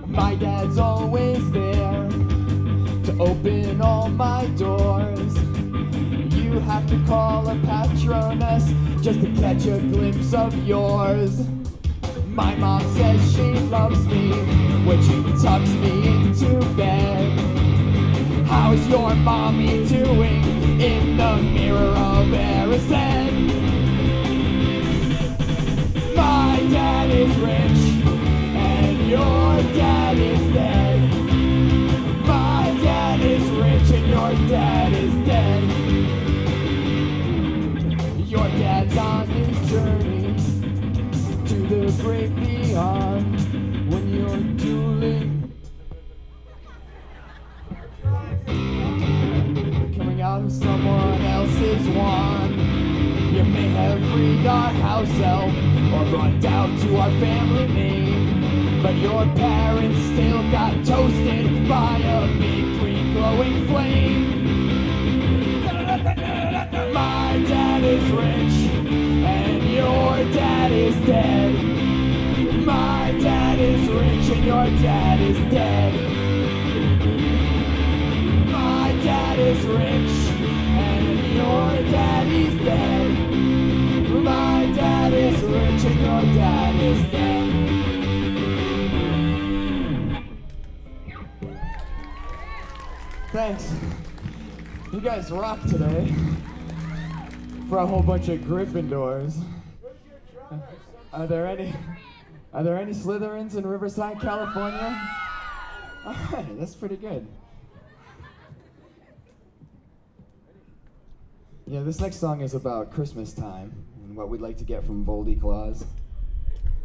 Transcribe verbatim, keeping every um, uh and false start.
My dad's always there to open all my doors. You have to call a patroness just to catch a glimpse of yours. My mom says she loves me when she tucks me into bed. How's your mommy doing in the mirror of Erised? My dad is rich and your dad is dead. My dad is rich and your dad is dead. Your dad's on his journey to the great beyond. When you're dueling, coming out of someone else's wand. You may have freed our house elf or run down to our family name, but your parents still got toasted by a big green glowing flame. My dad is rich and your dad is dead. My dad is rich and your dad is dead. My dad is rich and your daddy's dead. My dad is rich and your dad is dead. Thanks. You guys rock today. For a whole bunch of Gryffindors. Are there any Are there any Slytherins in Riverside, California? Alright, that's pretty good. Yeah, this next song is about Christmas time and what we'd like to get from Voldy Claus.